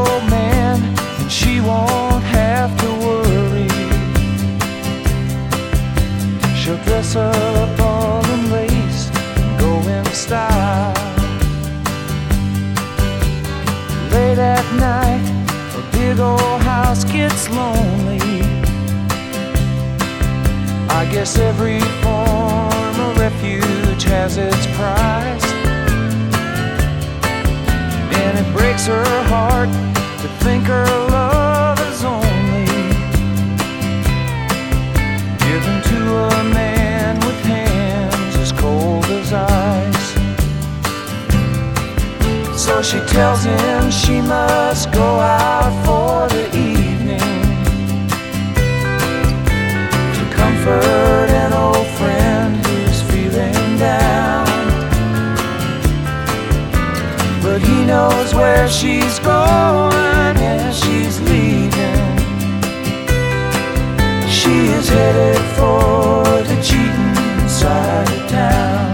old man, and she won't have to worry. She'll dress up all in lace and go in style. Late at night, a big old house gets lonely. I guess every form of refuge has its price, and it breaks her heart to think her love is only given to a man with hands as cold as ice. So she tells him she must go out for the evening to comfort an old friend who's feeling down. But he knows where she's going as she's leaving. She is headed for the cheating side of town.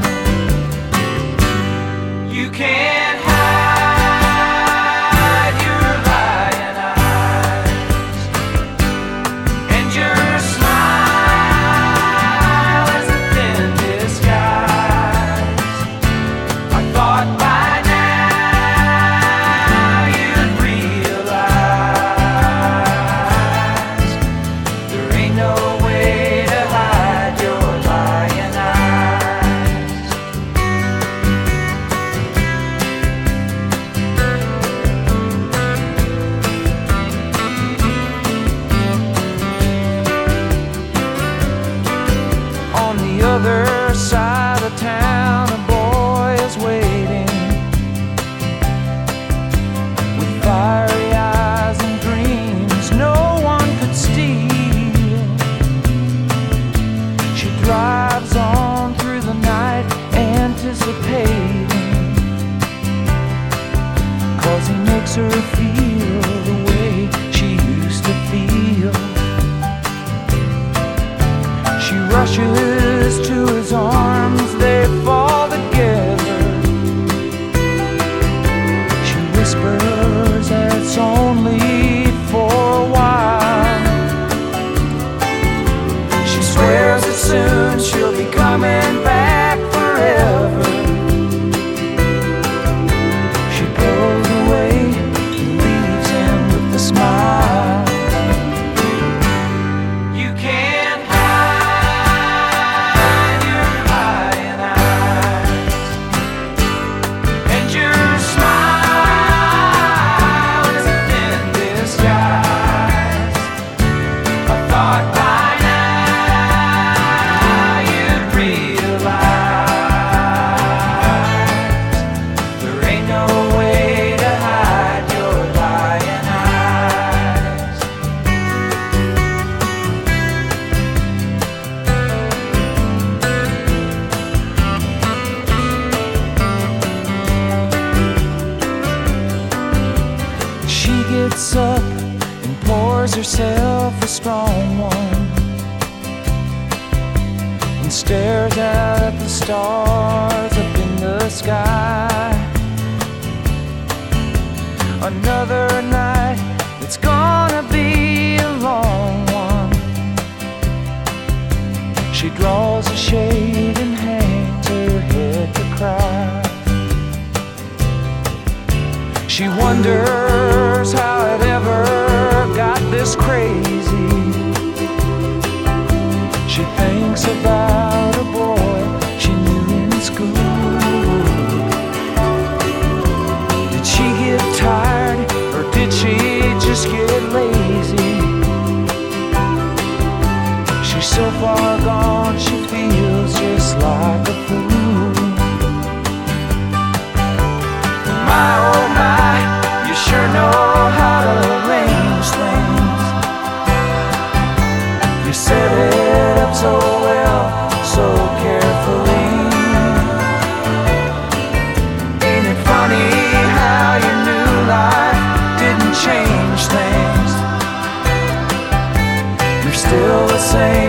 You can't hide your lying eyes, and your smile is a thin disguise. I thought by now you'd realize there ain't no way to hide your lying eyes. On the other side of town, a boy is waiting with fiery eyes and dreams no one could steal. She drives on through the night, anticipating, 'cause he makes her feel the way she used to feel. She rushes to his arms, they fall together. She whispers that it's only for a while. She swears that soon she'll be coming back forever. She goes away and leaves him with a smile. You can't hide your lying eyes, and your smile is a thin disguise. I thought by now you'd realize there ain't no way to hide your lying eyes. She gets up and pours herself a strong one and stares out at the stars up in the sky. Another night, it's gonna be a long one. She draws a shade and hangs her head to cry. She wonders how it ever got this crazy. She thinks about a boy she knew in school. Did she get tired, or did she just get lazy? She's so far gone, she feels just like a fool. My oh my, you sure know how to arrange things. You set it up so well, so carefully. Ain't it funny how your new life didn't change things? You're still the same